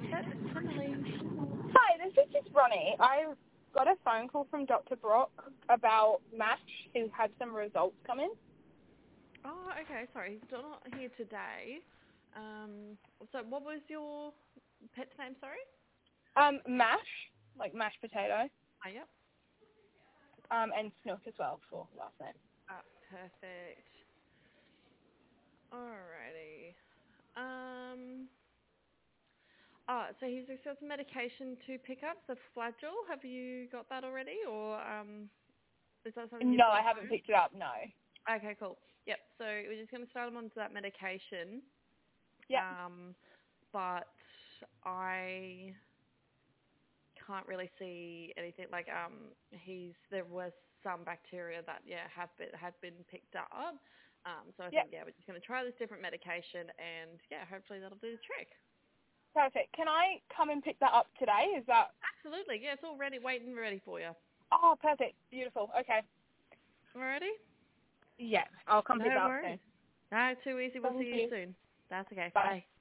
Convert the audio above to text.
Finally. Hi, this is just Ronnie. I got a phone call from Dr. Brock about MASH, who had some results come in. Oh, okay. Sorry, he's not here today. So what was your pet's name? Sorry. MASH, like mashed potato, Oh, yep. and Snook as well for last name. Ah, perfect. Alrighty. So he's received some medication to pick up, the Flagyl. Have you got that already, or is that something you've No, got I at haven't home? picked it up, no. Okay, cool. Yep. So we're just going to start him onto that medication. Yep. But I can't really see anything like there was some bacteria that had been picked up. So I Yep. think we're just going to try this different medication and hopefully that'll do the trick. Perfect. Can I come and pick that up today? Is that... Absolutely. Yeah, it's all ready, waiting ready for you. Oh, perfect. Beautiful. Okay. Alrighty? Yeah, I'll come No pick that up worries. soon. No, too easy. We'll Thank see you you. soon. That's okay. Bye. Bye.